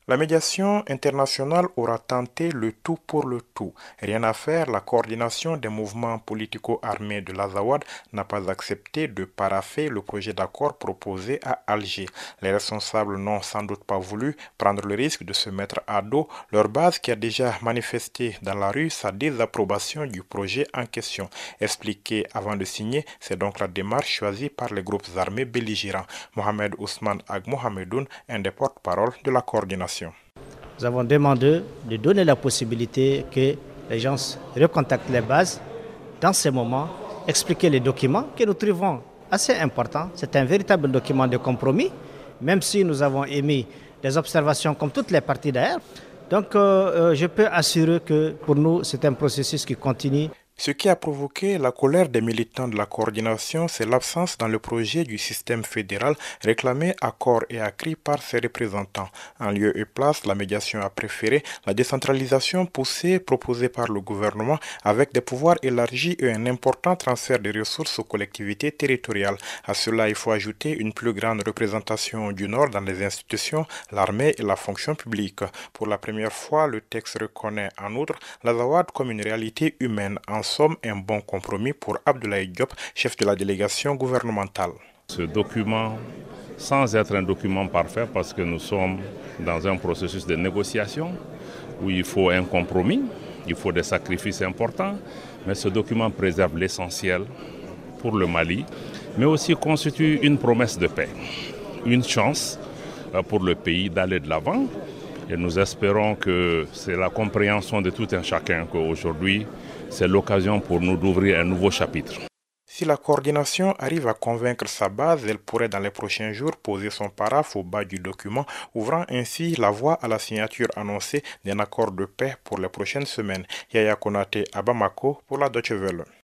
La médiation internationale aura tenté le tout pour le tout. Rien à faire, la coordination des mouvements politico-armés de l'Azawad n'a pas accepté de paraffer le projet d'accord proposé à Alger. Les responsables n'ont sans doute pas voulu prendre le risque de se mettre à dos leur base qui a déjà manifesté dans la rue sa désapprobation du projet en question. Expliqué avant de signer, c'est donc la démarche choisie par les groupes armés belligérants. Mohamed Ousmane Ag Mohamedoun, un des porte-parole de la coordination. Nous avons demandé de donner la possibilité que les gens recontactent les bases dans ces moments, expliquer les documents que nous trouvons assez importants. C'est un véritable document de compromis, même si nous avons émis des observations comme toutes les parties d'ailleurs. Donc je peux assurer que pour nous, c'est un processus qui continue. Ce qui a provoqué la colère des militants de la coordination, c'est l'absence dans le projet du système fédéral réclamé à corps et à cri par ses représentants. En lieu et place, la médiation a préféré la décentralisation proposée par le gouvernement avec des pouvoirs élargis et un important transfert de ressources aux collectivités territoriales. À cela, il faut ajouter une plus grande représentation du Nord dans les institutions, l'armée et la fonction publique. Pour la première fois, le texte reconnaît en outre l'Azawad comme une réalité humaine. En somme, un bon compromis pour Abdoulaye Diop, chef de la délégation gouvernementale. Ce document, sans être un document parfait, parce que nous sommes dans un processus de négociation où il faut un compromis, il faut des sacrifices importants, mais ce document préserve l'essentiel pour le Mali, mais aussi constitue une promesse de paix, une chance pour le pays d'aller de l'avant. Et nous espérons que c'est la compréhension de tout un chacun qu'aujourd'hui, c'est l'occasion pour nous d'ouvrir un nouveau chapitre. Si la coordination arrive à convaincre sa base, elle pourrait dans les prochains jours poser son paraphe au bas du document, ouvrant ainsi la voie à la signature annoncée d'un accord de paix pour les prochaines semaines. Yaya Konaté à Bamako pour la Deutsche Welle.